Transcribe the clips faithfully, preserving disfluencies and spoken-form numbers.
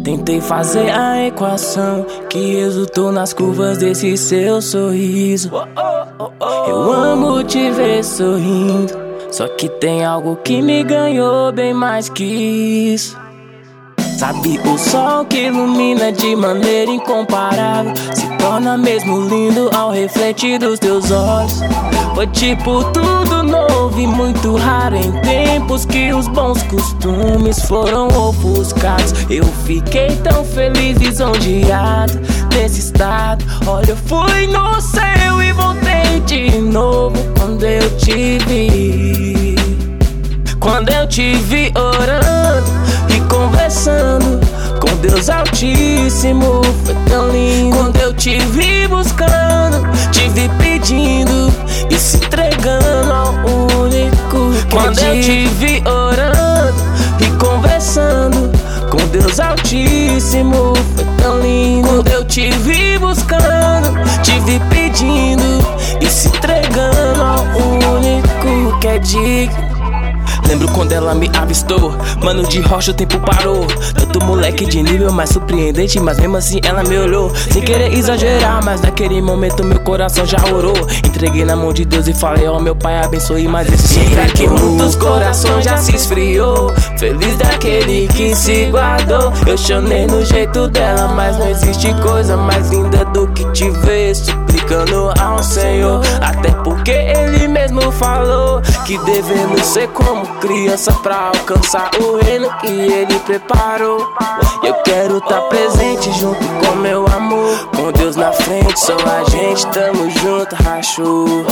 Tentei fazer a equação que resultou nas curvas desse seu sorriso. Eu amo te ver sorrindo, só que tem algo que me ganhou bem mais que isso. Sabe, o sol que ilumina de maneira incomparável se torna mesmo lindo ao refletir dos teus olhos. Foi tipo tudo novo e muito raro em tempos que os bons costumes foram ofuscados. Eu fiquei tão feliz, lisonjeado nesse estado. Olha, eu fui no céu e voltei de novo quando eu te vi. Quando eu te vi orando e conversando com Deus Altíssimo, foi tão lindo. Quando eu te vi buscando, te vi pedindo e se entregando ao único que Quando eu te vi orando e conversando com Deus Altíssimo, foi tão lindo. Quando eu te vi buscando, te vi pedindo e se entregando ao único que é digno. Lembro quando ela me avistou, mano, de rocha o tempo parou. Tanto moleque de nível mais surpreendente, mas mesmo assim ela me olhou. Sem querer exagerar, mas naquele momento meu coração já orou. Entreguei na mão de Deus e falei, ó, oh, meu pai abençoe mais esse sofrimento. Que muitos corações já se esfriou, feliz daquele que se guardou. Eu chorei no jeito dela, mas não existe coisa mais linda do que te ver suplicando ao Senhor. Até porque Ele mesmo falou que devemos ser como criança pra alcançar o reino que Ele preparou. Eu quero tá presente junto com meu amor, com Deus na frente, só a gente tamo junto, rachou.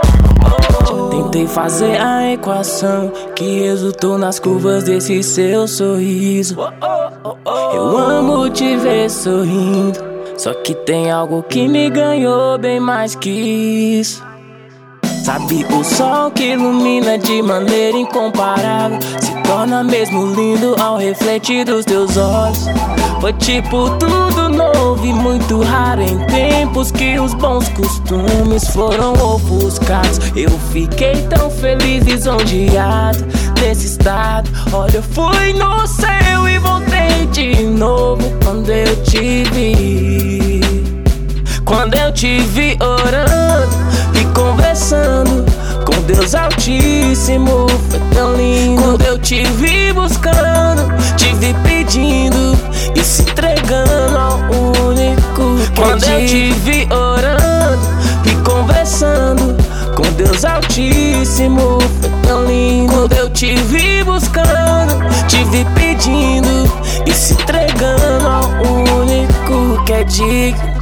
Tentei fazer a equação que resultou nas curvas desse seu sorriso. Eu amo te ver sorrindo, só que tem algo que me ganhou bem mais que isso. Sabe, o sol que ilumina de maneira incomparável se torna mesmo lindo ao refletir dos teus olhos. Foi tipo tudo novo e muito raro em tempos que os bons costumes foram ofuscados. Eu fiquei tão feliz, lisonjeado nesse estado. Olha, eu fui no céu e voltei de novo quando eu te vi. Quando eu te vi orando e conversando com Deus Altíssimo, foi tão lindo. Quando eu te vi buscando, te vi pedindo e se entregando ao único que Quando eu te vi orando e conversando com Deus Altíssimo, foi tão lindo. Quando eu te vi buscando, te vi pedindo e se entregando ao único que é digno.